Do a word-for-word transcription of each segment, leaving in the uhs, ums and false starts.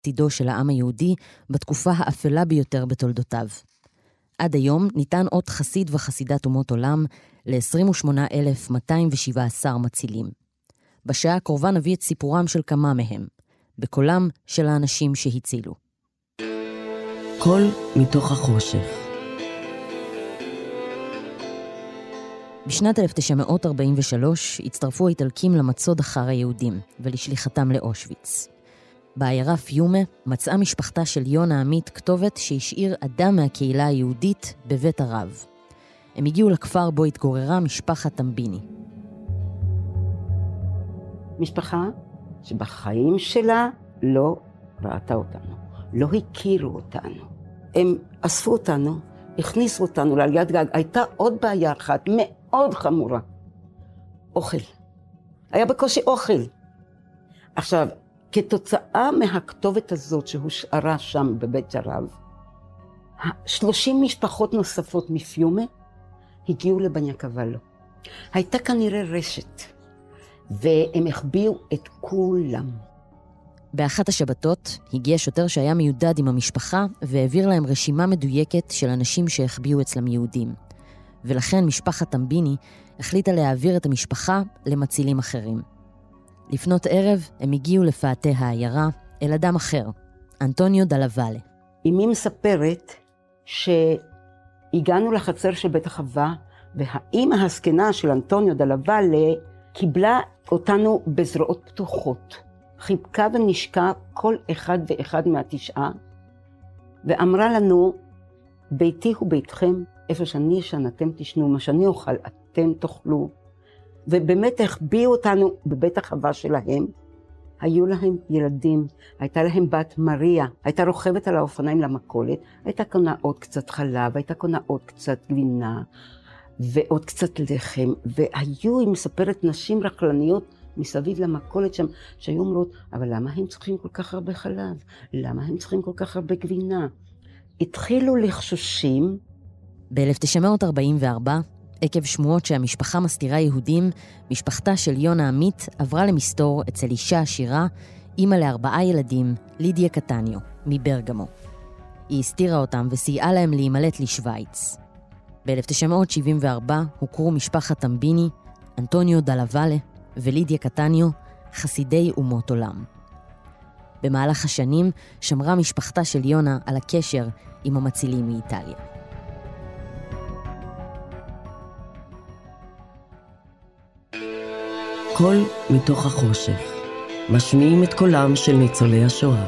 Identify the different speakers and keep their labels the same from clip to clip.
Speaker 1: עתידו של העם היהודי בתקופה האפלה ביותר בתולדותיו. עד היום ניתן אות חסיד וחסידת אומות עולם ל-עשרים ושמונה אלף מאתיים שבע עשרה מצילים. בשעה הקרובה נביא את סיפורם של כמה מהם, בקולם של האנשים שהצילו.
Speaker 2: קול מתוך החושך.
Speaker 1: בשנת אלף תשע מאות ארבעים ושלוש הצטרפו האיטלקים למצוד אחר היהודים ולשליחתם לאושוויץ. בעיירה פיומה מצאה משפחתה של יונה עמית כתובת שהשאיר אדם מהקהילה היהודית בבית הרב. הם הגיעו לכפר בו התגוררה משפחת טמביני.
Speaker 3: משפחה שבחיים שלה לא ראתה אותנו, לא הכירו אותנו. הם אספו אותנו, הכניסו אותנו לעליית גג. הייתה עוד בעיה אחת מאוד חמורה. אוכל. היה בקושי אוכל. עכשיו, כתוצאה מהכתובת הזאת שהושארה שם בבית הרב, שלושים משפחות נוספות מפיומה הגיעו לבניאקבלו. הייתה כנראה רשת, והם החביאו את כולם.
Speaker 1: באחת השבתות הגיע שוטר שהיה מיודד עם המשפחה והעביר להם רשימה מדויקת של אנשים שהחביאו אצלם יהודים. ולכן משפחת טמביני החליטה להעביר את המשפחה למצילים אחרים. לפנות ערב הם הגיעו לפאתי העיירה אל אדם אחר, אנטוניו דלה ואלה.
Speaker 3: אמי מספרת שהגענו לחצר של בית החווה, והאמא הזקנה של אנטוניו דלה ואלה קיבלה אותנו בזרועות פתוחות. חיבקה ונשקה כל אחד ואחד מהתשעה, ואמרה לנו, ביתי הוא ביתכם, איפה שאני ישן אתם תשנו, מה שאני אוכל אתם תאכלו. ובאמת החביאו אותנו בבית החווה שלהם. היו להם ילדים, הייתה להם בת מריה, הייתה רוכבת על האופניים למכולת, הייתה קונה עוד קצת חלב, הייתה קונה עוד קצת גבינה, ועוד קצת לחם, והיו, היא מספרת, נשים רכלניות מסביב למכולת שם, שהיו אומרות, אבל למה הם צריכים כל כך הרבה חלב? למה הם צריכים כל כך הרבה גבינה? התחילו לחשושים.
Speaker 1: ב-אלף תשע מאות ארבעים וארבע, עקב שמועות שהמשפחה מסתירה יהודים, משפחתה של יונה עמית עברה למסתור אצל אישה עשירה, אימא לארבעה ילדים, לידיה קטניו, מברגמו. היא הסתירה אותם וסייעה להם להימלט לשוויץ. ב-אלף תשע מאות שבעים וארבע הוכרו משפחת טמביני, אנטוניו דלה ואלה ולידיה קטניו, חסידי אומות עולם. במהלך השנים שמרה משפחתה של יונה על הקשר עם המצילים מאיטליה.
Speaker 2: קול מתוך החושך. משמיעים את קולם של ניצולי השואה.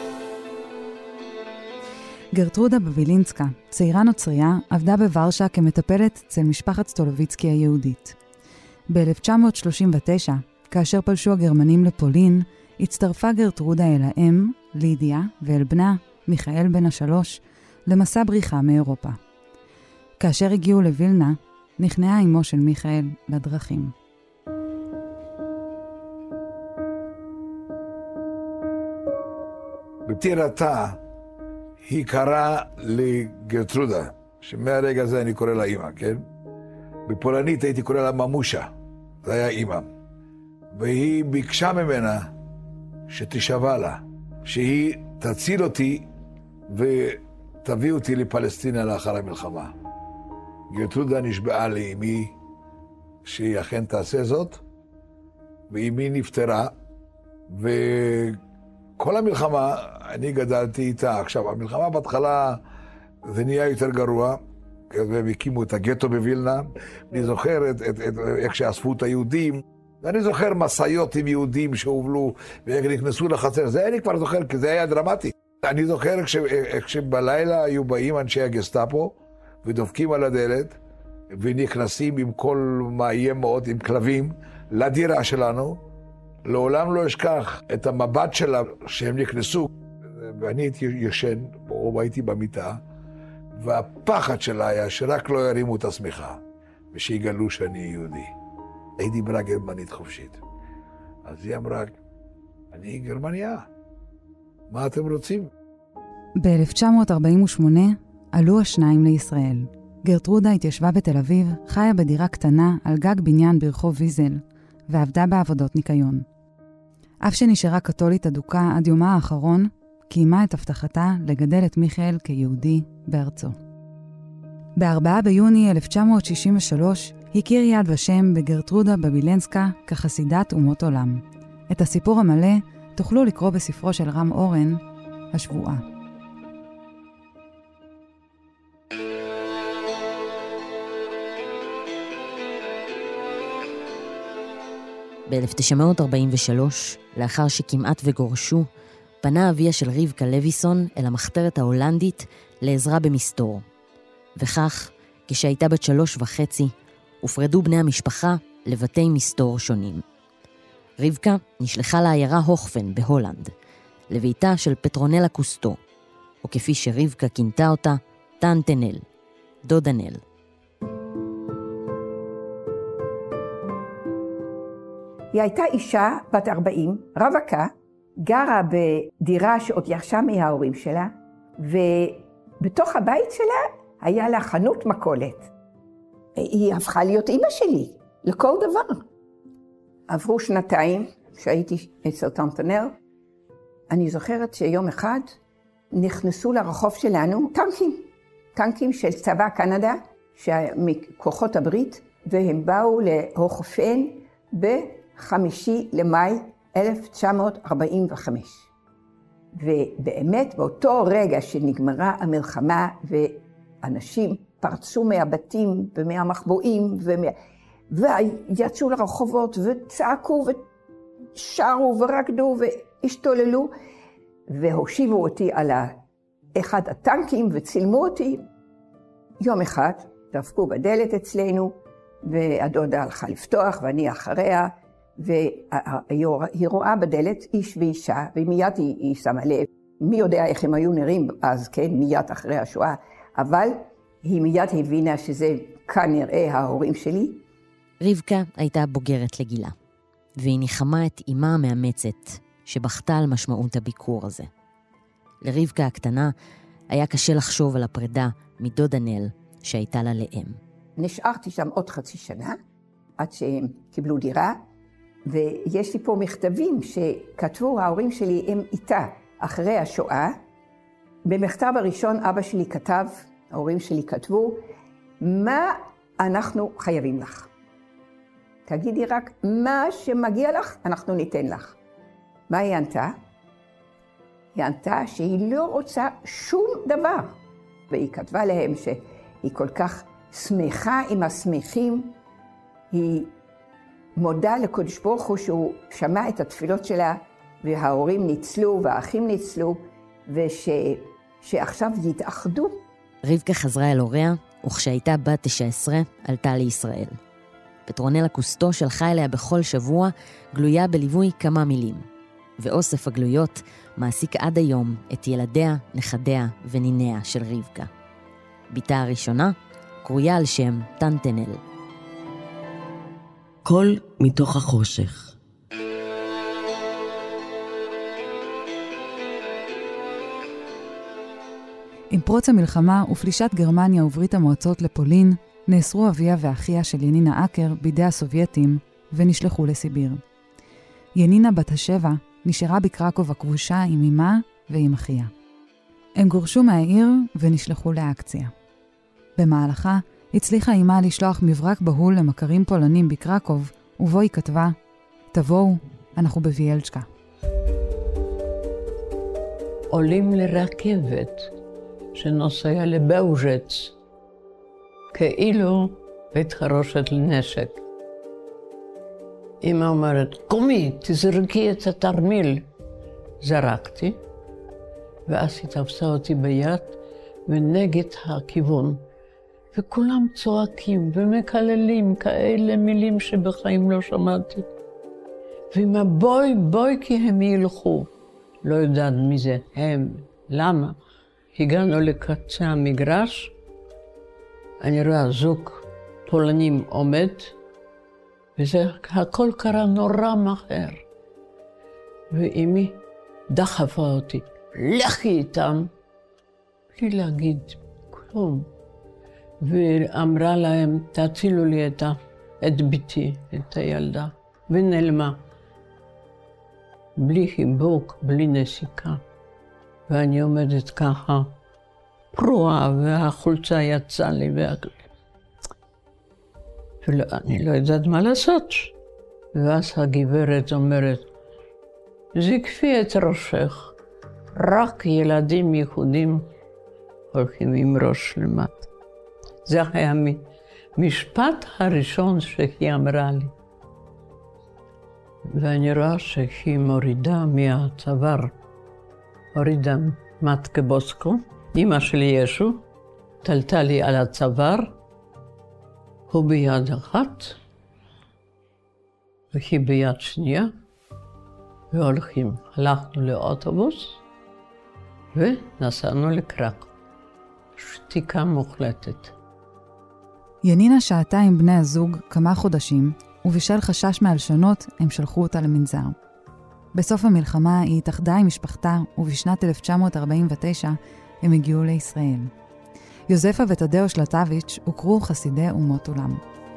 Speaker 4: גרטרודה בבילינסקה, צעירה נוצריה, עבדה בוורשה כמטפלת אצל משפחת סטולוביצקי היהודית. ב-אלף תשע מאות שלושים ותשע, כאשר פלשו הגרמנים לפולין, הצטרפה גרטרודה אל האם, לידיה, ואל בנה, מיכאל בן השלוש, למסע בריחה מאירופה. כאשר הגיעו לווילנה, נכנעה אמו של מיכאל לדרכים.
Speaker 5: בפטירתה היא קראה לגרטרודה, שמהרגע הזה אני קורא לה אימא, כן? בפולנית הייתי קורא לה ממושה, זה היה אימא. והיא ביקשה ממנה שתשווה לה, שהיא תציל אותי ותביא אותי לפלסטינה לאחר המלחמה. גרטרודה נשבעה לאמי שהיא אכן תעשה זאת, ואמי נפטרה, וכל המלחמה אני גדלתי איתה. עכשיו, המלחמה בהתחלה זה נהיה יותר גרוע, והם הקימו את הגטו בווילנה. אני זוכר את, את, את, איך שאספו את היהודים, ואני זוכר מסעיות עם יהודים שהובלו ואיך נכנסו לחצר. זה אני כבר זוכר, כי זה היה דרמטי. אני זוכר איך שבלילה היו באים אנשי הגסטאפו ודופקים על הדלת ונכנסים עם כל מאיים מאוד, עם כלבים, לדירה שלנו. לעולם לא אשכח את המבט שלה שהם נכנסו, ואני הייתי ישן, או הייתי במיטה, והפחד שלה היה שרק לא ירימו את השמיכה, ושיגלו שאני יהודי. היא דיברה גרמנית חופשית. אז היא אמרה, אני גרמניה, מה אתם רוצים?
Speaker 4: ב-אלף תשע מאות ארבעים ושמונה עלו השניים לישראל. גרטרודה התיישבה בתל אביב, חיה בדירה קטנה על גג בניין ברחוב ויזל, ועבדה בעבודות ניקיון. אף שנשארה קתולית אדוקה עד יומה האחרון, קיימה את הבטחתה לגדל את מיכאל כיהודי בארצו. ב-ארבעה ביוני אלף תשע מאות שישים ושלוש הכיר יד ושם בגרטרודה בבילנסקה כחסידת אומות עולם. את הסיפור המלא תוכלו לקרוא בספרו של רם אורן, השבועה.
Speaker 1: ב-אלף תשע מאות ארבעים ושלוש, לאחר שכמעט וגורשו, פנה אביה של רבקה לויסון אל המחתרת ההולנדית לעזרה במסתור. וכך, כשהייתה בת שלוש וחצי, הופרדו בני המשפחה לבתי מסתור שונים. רבקה נשלחה לעיירה הוכפן בהולנד, לביתה של פטרונלה קוסטו, או כפי שרבקה כינתה אותה, טנטה נל, דודה נל.
Speaker 6: היא הייתה אישה בת ארבעים, רווקה, גרה בדירה שעוד ירשה מההורים שלה, ובתוך הבית שלה היה לה חנות מכולת. היא הפכה להיות אמא שלי, לכל דבר. עברו שנתיים שהייתי אצל טנטה נל. אני זוכרת שיום אחד נכנסו לרחוב שלנו טנקים, טנקים של צבא קנדה, מכוחות הברית, והם באו להוכפן בחמישי למאי אלף תשע מאות ארבעים וחמש. ובאמת באותו רגע שנגמרה המלחמה ואנשים פרצו מהבתים ומהמחבואים ומה... ויצאו לרחובות וצעקו ושרו ורקדו והשתוללו והושיבו אותי על אחד הטנקים וצילמו אותי. יום אחד דפקו בדלת אצלנו והדודה הלכה לפתוח ואני אחריה, והיא רואה בדלת איש ואישה, ומיד היא, היא שמה לב, מי יודע איך הם היו נראים אז, כן, מיד אחרי השואה, אבל היא מיד הבינה שזה כנראה ההורים שלי.
Speaker 1: רבקה הייתה בוגרת לגילה, והיא ניחמה את אמה המאמצת, שבכתה על משמעות הביקור הזה. לרבקה הקטנה היה קשה לחשוב על הפרידה מדודה נל שהייתה לה לאם.
Speaker 6: נשארתי שם עוד חצי שנה, עד שהם קיבלו דירה, ויש לי פה מכתבים שכתבו ההורים שלי הם איתה אחרי השואה. במכתב הראשון אבא שלי כתב, ההורים שלי כתבו, מה אנחנו חייבים לך? תגידי רק מה שמגיע לך, אנחנו ניתן לך. מה היא ענתה? היא ענתה שהיא לא רוצה שום דבר. והיא כתבה להם שהיא כל כך שמחה עם השמחים, היא מודה לקדוש ברוך הוא שהוא שמע את התפילות שלה, וההורים ניצלו והאחים ניצלו, ושעכשיו יתאחדו.
Speaker 1: רבקה חזרה אל הוריה, וכשהייתה בת תשע עשרה עלתה לישראל. פטרונלה קוסטו שלחה אליה בכל שבוע גלויה בליווי כמה מילים. ואוסף הגלויות מעסיק עד היום את ילדיה, נכדיה וניניה של רבקה. ביתה הראשונה קרויה על שם טנטה נל.
Speaker 2: קול מתוך החושך.
Speaker 4: עם פרוץ המלחמה ופלישת גרמניה וברית המועצות לפולין, נאסרו אביה ואחיה של ינינה אקר בידי הסובייטים ונשלחו לסיביר. ינינה בת השבע נשארה בקרקוב הכבושה עם אמה ועם אחיה. הם גורשו מהעיר ונשלחו לאקציה. במהלכה הצליחה אמה לשלוח מברק בהול למכרים פולנים בקרקוב, ובו היא כתבה, תבואו, אנחנו בווילצ'קה.
Speaker 7: עולים לרכבת שנוסע לבאוז'ץ, כאילו בית חרושת לנשק. אמא אומרת, קומי, תזרקי את התרמיל. זרקתי, ואז היא תפסה אותי ביד ונגד הכיוון. וכולם צועקים ומקללים כאלה מילים שבחיים לא שמעתי. ואמא, בואי, בואי כי הם ילכו. לא יודעת מי זה הם, למה. הגענו לקצה המגרש, אני רואה זוג פולנים עומד, וזה הכל קרה נורא מהר. ואמי דחפה אותי, לכי איתם, בלי להגיד כלום. ואמרה להם, תצילו לי את, את ביתי, את הילדה, ונעלמה. בלי חיבוק, בלי נשיקה. ואני עומדת ככה, פרועה, והחולצה יצאה לי, ואני לא יודעת מה לעשות. ואז הגברת אומרת, זקפי את ראשך, רק ילדים ייחודים הולכים עם ראש למטה. זה היה המשפט הראשון שהיא אמרה לי. ואני רואה שהיא מורידה מהצוואר, הורידה מתקה בוסקו, אמא שלי ישו, תלתה לי על הצוואר, הוא ביד אחת, והיא ביד שנייה, והולכים. הלכנו לאוטובוס, ונסענו לקרקוב. שתיקה מוחלטת.
Speaker 4: ינינה שעתה עם בני הזוג כמה חודשים, ובשל חשש מהלשנות הם שלחו אותה למנזר. בסוף המלחמה היא התאחדה עם משפחתה, ובשנת אלף תשע מאות ארבעים ותשע הם הגיעו לישראל. יוזפה ותדאו שלטביץ' הוכרו חסידי אומות עולם.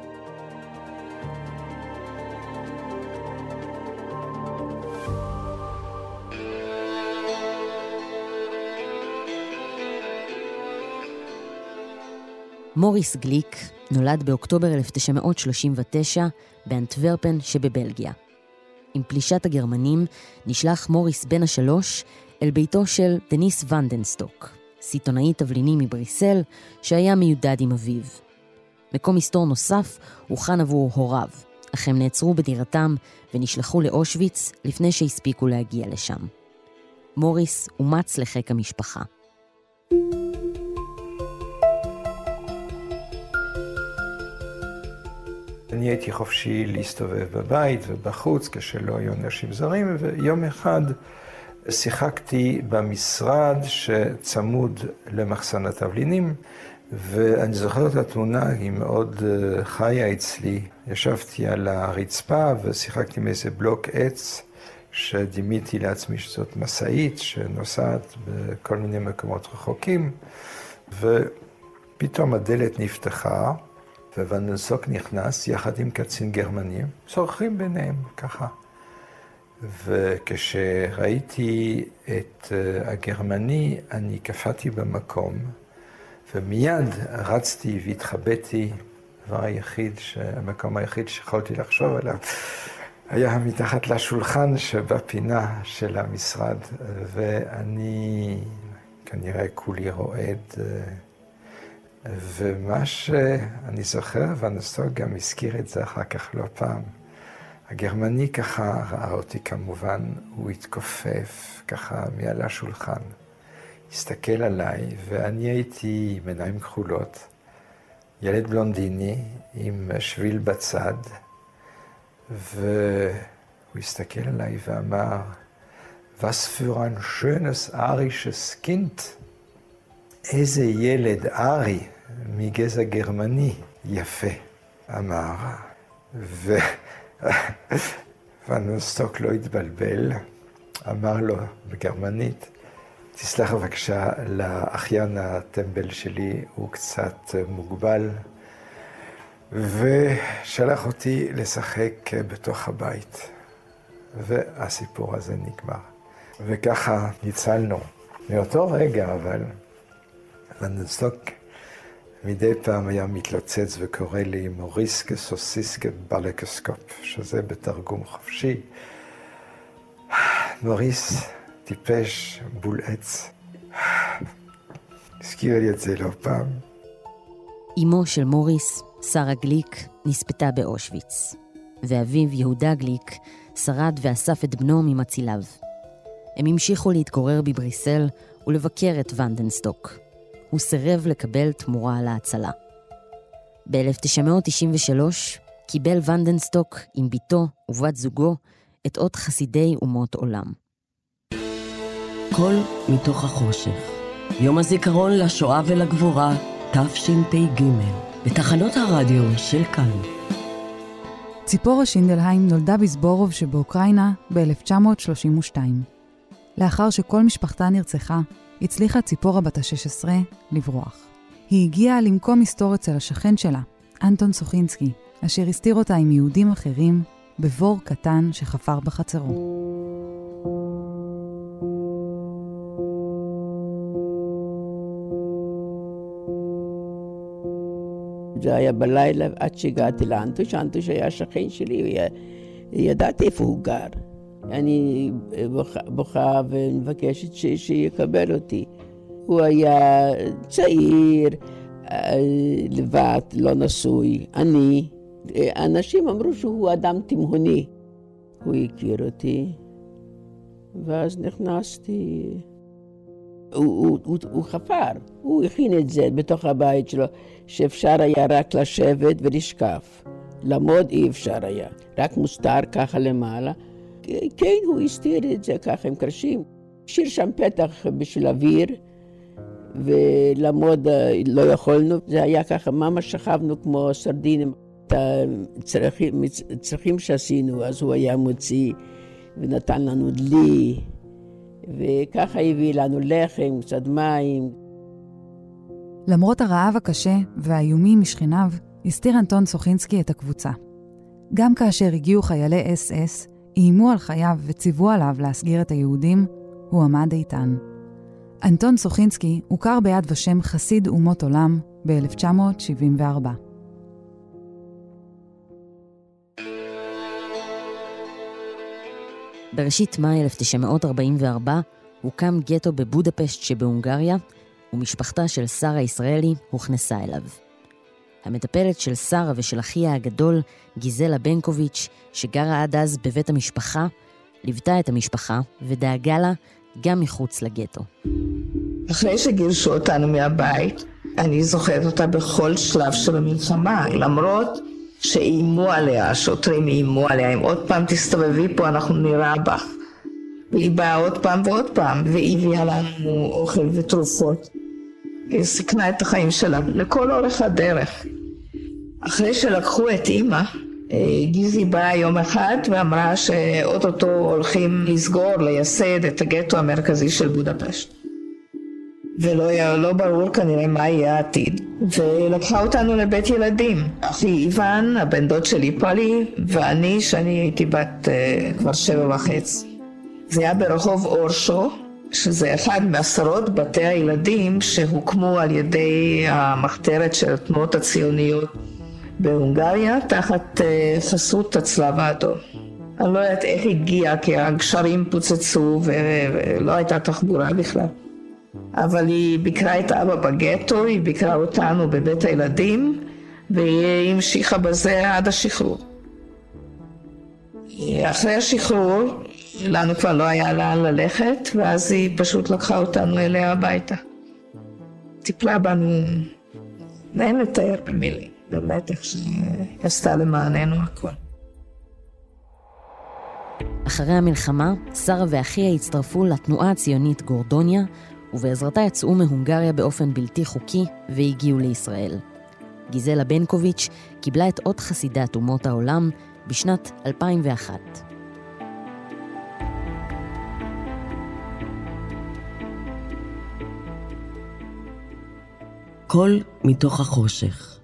Speaker 1: מוריס גליק נולד באוקטובר אלף תשע מאות שלושים ותשע באנטוורפן שבבלגיה. עם פלישת הגרמנים נשלח מוריס בן השלוש אל ביתו של דניס ונדנסטוק, סיטונאי תבלינים מבריסל שהיה מיודד עם אביו. מקום מסתור נוסף הוכן עבור הוריו, אך הם נעצרו בדירתם ונשלחו לאושוויץ לפני שהספיקו להגיע לשם. מוריס אומץ לחיק המשפחה.
Speaker 8: אני הייתי חופשי להסתובב בבית ובחוץ כשלא היו אנשים זרים, ויום אחד שיחקתי במשרד שצמוד למחסן התבלינים, ואני זוכר את התמונה, היא מאוד חיה אצלי. ישבתי על הרצפה ושיחקתי מאיזה בלוק עץ, שדימיתי לעצמי שזאת מסעית שנוסעת בכל מיני מקומות רחוקים, ופתאום הדלת נפתחה, וונדנסטוק נכנס יחד עם קצין גרמני, צורכים ביניהם ככה. וכשראיתי את הגרמני, אני קפאתי במקום, ומיד רצתי והתחבאתי. הדבר היחיד, המקום היחיד שיכולתי לחשוב עליו, היה מתחת לשולחן שבפינה של המשרד, ואני כנראה כולי רועד. ומה שאני זוכר, וונדנסטוק גם הזכיר את זה אחר כך לא פעם, הגרמני ככה ראה אותי כמובן, הוא התכופף ככה מעל השולחן, הסתכל עליי, ואני הייתי עם עיניים כחולות, ילד בלונדיני עם שביל בצד, והוא הסתכל עליי ואמר, Was für ein schönes arisches Kind. איזה ילד ארי מגזע גרמני יפה, אמר. וונדנסטוק לא התבלבל, אמר לו בגרמנית, תסלח בבקשה לאחיין הטמבל שלי, הוא קצת מוגבל, ושלח אותי לשחק בתוך הבית. והסיפור הזה נגמר. וככה ניצלנו. מאותו רגע, אבל וונדנסטוק מדי פעם היה מתלוצץ וקורא לי מוריסקה סוסיסקה בלקסקופ, שזה בתרגום חופשי. מוריס טיפש בול עץ. הזכיר לי את זה לא פעם.
Speaker 1: אמו של מוריס, שרה גליק, נספתה באושוויץ, ואביו יהודה גליק שרד ואסף את בנו ממציליו. הם המשיכו להתגורר בבריסל ולבקר את וונדנסטוק. הוא סירב לקבל תמורה על ההצלה. ב-אלף תשע מאות תשעים ושלוש קיבל וונדנסטוק עם ביתו ובת זוגו את אות חסידי אומות עולם.
Speaker 2: קול מתוך החושך. יום הזיכרון לשואה ולגבורה תשפ"ג בתחנות הרדיו של כאן.
Speaker 4: ציפורה שינדלהיים נולדה בסבורוב שבאוקראינה ב-אלף תשע מאות שלושים ושתיים. לאחר שכל משפחתה נרצחה, הצליחה ציפורה בת ה-שש עשרה לברוח. היא הגיעה למקום מסתור אצל השכן שלה, אנטון סוחינסקי, אשר הסתיר אותה עם יהודים אחרים בבור קטן שחפר בחצרו.
Speaker 9: זה היה בלילה עד שהגעתי לאנטוש, אנטוש היה שכן שלי, ידעתי איפה הוא גר. אני בוכה, בוכה ומבקשת ש, שיקבל אותי. הוא היה צעיר, לבד, לא נשוי, אני. אנשים אמרו שהוא אדם תימהוני. הוא הכיר אותי, ואז נכנסתי. הוא, הוא, הוא, הוא חפר, הוא הכין את זה בתוך הבית שלו, שאפשר היה רק לשבת ולשקף. לעמוד אי אפשר היה, רק מוסתר ככה למעלה. כן, הוא הסתיר את זה ככה עם קרשים. השאיר שם פתח בשביל אוויר, ולעמוד לא יכולנו. זה היה ככה, ממש שכבנו כמו סרדינים. את הצרכים, הצרכים שעשינו, אז הוא היה מוציא ונתן לנו דלי, וככה הביא לנו לחם, קצת מים.
Speaker 4: למרות הרעב הקשה והאיומים משכניו, הסתיר אנטון סוכינסקי את הקבוצה. גם כאשר הגיעו חיילי אס אס, איימו על חייו וציוו עליו להסגיר את היהודים, הוא עמד איתן. אנטון סוכינסקי הוכר ביד ושם חסיד אומות עולם ב-אלף תשע מאות שבעים וארבע.
Speaker 1: בראשית מאי אלף תשע מאות ארבעים וארבע הוקם גטו בבודפשט שבהונגריה, ומשפחתה של שרה ישראלי הוכנסה אליו. המטפלת של שרה ושל אחיה הגדול, גיזלה בנקוביץ', שגרה עד אז בבית המשפחה, ליוותה את המשפחה ודאגה לה גם מחוץ לגטו.
Speaker 10: אחרי שגירשו אותנו מהבית, אני זוכרת אותה בכל שלב של המלחמה, למרות שאיימו עליה, השוטרים איימו עליה, אם עוד פעם תסתובבי פה אנחנו נראה בך. והיא באה עוד פעם ועוד פעם, והיא הביאה לנו אוכל ותרופות. היא סיכנה את החיים שלה לכל אורך הדרך. אחרי שלקחו את אמא, גיזי באה יום אחד ואמרה שאוטוטו הולכים לסגור, לייסד את הגטו המרכזי של בודפשט. ולא לא ברור כנראה מה יהיה העתיד. ולקחה אותנו לבית ילדים. אחי איוון, הבן דוד שלי פלי, ואני, שאני הייתי בת uh, כבר שבע וחצי. זה היה ברחוב אורשו, שזה אחד מעשרות בתי הילדים שהוקמו על ידי המחתרת של התנועות הציוניות בהונגריה, תחת uh, חסות הצלב האדום. אני לא יודעת איך הגיעה, כי הגשרים פוצצו ולא הייתה תחבורה בכלל. אבל היא ביקרה את אבא בגטו, היא ביקרה אותנו בבית הילדים, והיא המשיכה בזה עד השחרור. אחרי השחרור, לנו כבר לא היה לאן ללכת, ואז היא פשוט לקחה אותנו אליה הביתה. טיפלה בנו, אין לתאר במילים, באמת איך שהיא עשתה למעננו הכל.
Speaker 1: אחרי המלחמה, שרה ואחיה הצטרפו לתנועה הציונית גורדוניה, ובעזרתה יצאו מהונגריה באופן בלתי חוקי והגיעו לישראל. גיזלה בנקוביץ' קיבלה את אות חסידת אומות העולם בשנת אלפיים ואחת.
Speaker 2: קול מתוך החושך.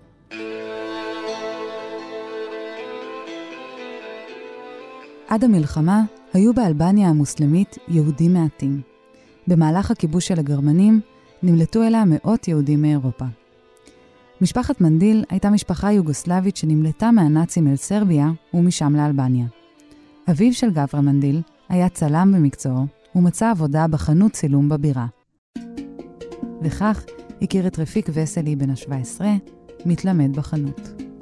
Speaker 4: עד המלחמה היו באלבניה המוסלמית יהודים מעטים. במהלך הכיבוש של הגרמנים נמלטו אליה מאות יהודים מאירופה. משפחת מנדיל הייתה משפחה יוגוסלבית שנמלטה מהנאצים אל סרביה ומשם לאלבניה. אביו של גברה מנדיל היה צלם במקצועו ומצא עבודה בחנות צילום בבירה. וכך הכיר את רפיק וסלי בן ה-שבע עשרה, מתלמד בחנות.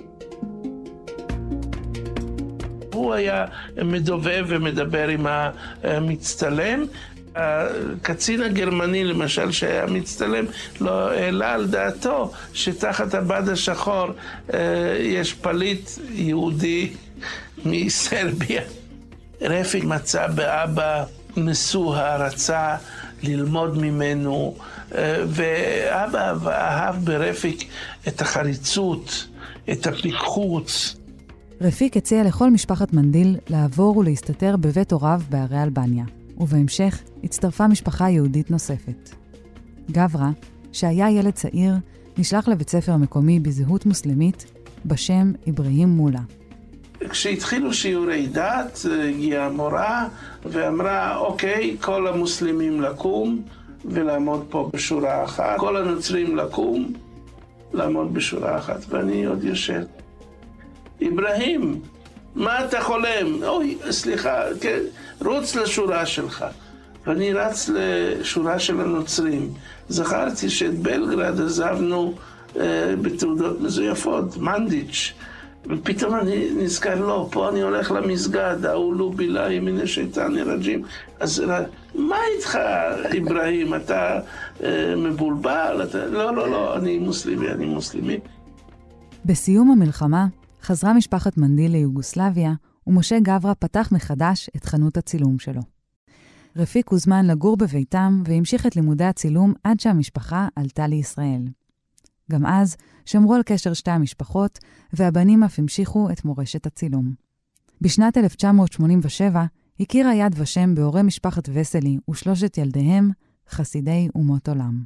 Speaker 11: הוא היה מדובב ומדבר עם המצטלם. הקצין הגרמני למשל שהיה מצטלם לא העלה על דעתו שתחת הבד השחור יש פליט יהודי מסרביה. רפיק מצא באבא נשוא הערצה ללמוד ממנו, ואבא אהב ברפיק את החריצות, את הפיקחות.
Speaker 4: רפיק הציע לכל משפחת מנדיל לעבור ולהסתתר בבית הוריו בערי אלבניה, ובהמשך הצטרפה משפחה יהודית נוספת. גברה, שהיה ילד צעיר, נשלח לבית ספר מקומי בזהות מוסלמית בשם אברהים מולה.
Speaker 11: כשהתחילו שיעורי דת, הגיעה המורה ואמרה, אוקיי, כל המוסלמים לקום ולעמוד פה בשורה אחת, כל הנוצרים לקום לעמוד בשורה אחת, ואני עוד יושב. אברהים, מה אתה חולם? אוי, סליחה, כן, רוץ לשורה שלך. ואני רץ לשורה של הנוצרים. זכרתי שאת בלגרד עזבנו אה, בתעודות מזויפות, מנדיץ'. ופתאום אני נזכר, לא, פה אני הולך למסגד, אעולו בילאי מן השייטן ירג'ים. אז מה איתך, אברהים? אתה אה, מבולבל? אתה... לא, לא, לא, אני מוסלמי, אני מוסלמי.
Speaker 4: בסיום המלחמה חזרה משפחת מנדיל ליוגוסלביה, ומשה גברה פתח מחדש את חנות הצילום שלו. רפיק הוזמן לגור בביתם והמשיך את לימודי הצילום עד שהמשפחה עלתה לישראל. גם אז שמרו על קשר שתי המשפחות, והבנים אף המשיכו את מורשת הצילום. בשנת אלף תשע מאות שמונים ושבע הכירה יד ושם בהורי משפחת וסלי ושלושת ילדיהם, חסידי אומות עולם.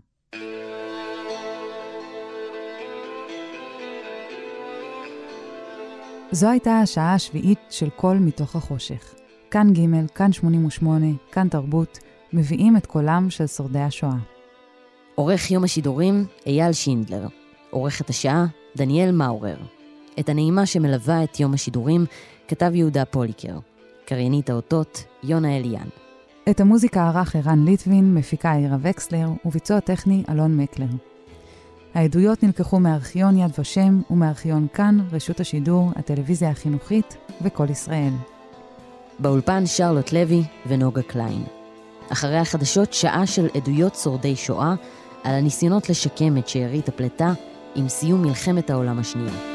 Speaker 4: זו הייתה השעה השביעית של קול מתוך החושך. כאן ג', כאן שמונים ושמונה, כאן תרבות, מביאים את קולם של שורדי השואה.
Speaker 1: עורך יום השידורים, אייל שינדלר. עורכת השעה, דניאל מאורר. את הנעימה שמלווה את יום השידורים כתב יהודה פוליקר. קריינית האותות, יונה אליאן.
Speaker 4: את המוזיקה ערך ערן ליטווין, מפיקה עירה וקסלר, וביצוע טכני אלון מקלר. העדויות נלקחו מארכיון יד ושם ומארכיון כאן, רשות השידור, הטלוויזיה החינוכית וכל ישראל.
Speaker 1: באולפן שרלוט לוי ונוגה קליין. אחרי החדשות שעה של עדויות שורדי שואה על הניסיונות לשקם את שארית הפלטה עם סיום מלחמת העולם השנייה.